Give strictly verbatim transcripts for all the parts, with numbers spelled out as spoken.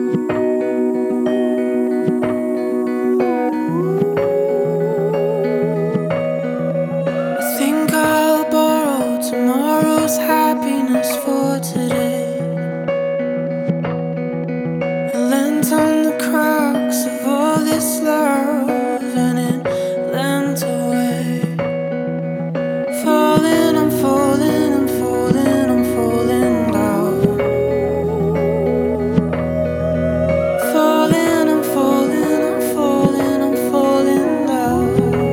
I think I'll borrow tomorrow's happiness for today. I lent on the crux of all this love and it lent away. Falling, I'm falling, I'm falling, I'm falling down. Falling, I'm falling, I'm falling, I'm falling down.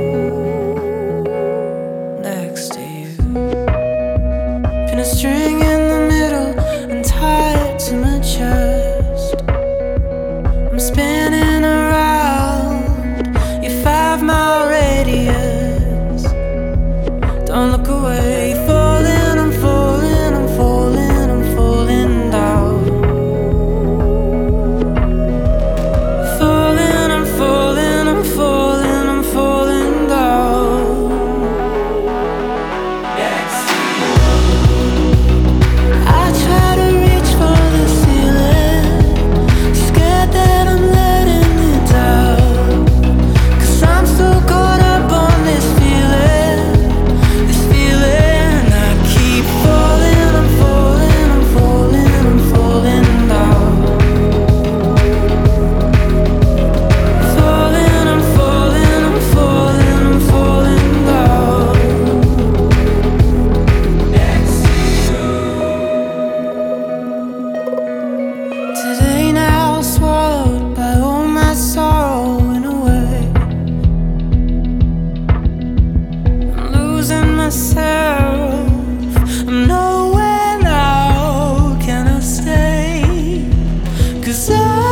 Next to you, pin a string in the middle and tie it to my chest. I'm spinning around your five mile radius. Don't look away. Falling, I'm falling, I'm falling, I'm falling down. Falling, I'm falling, I'm falling, I'm falling down. I try to reach for the ceiling, scared that I'm letting it down. 'Cause I'm so caught up on this feeling, this feeling. I keep falling, I'm falling, I'm falling, I'm falling down. Falling, I'm falling, I'm falling, I'm falling down. Today now swallowed by all my sorrow in a way. I'm losing myself. I'm nowhere now. Can I stay? 'Cause I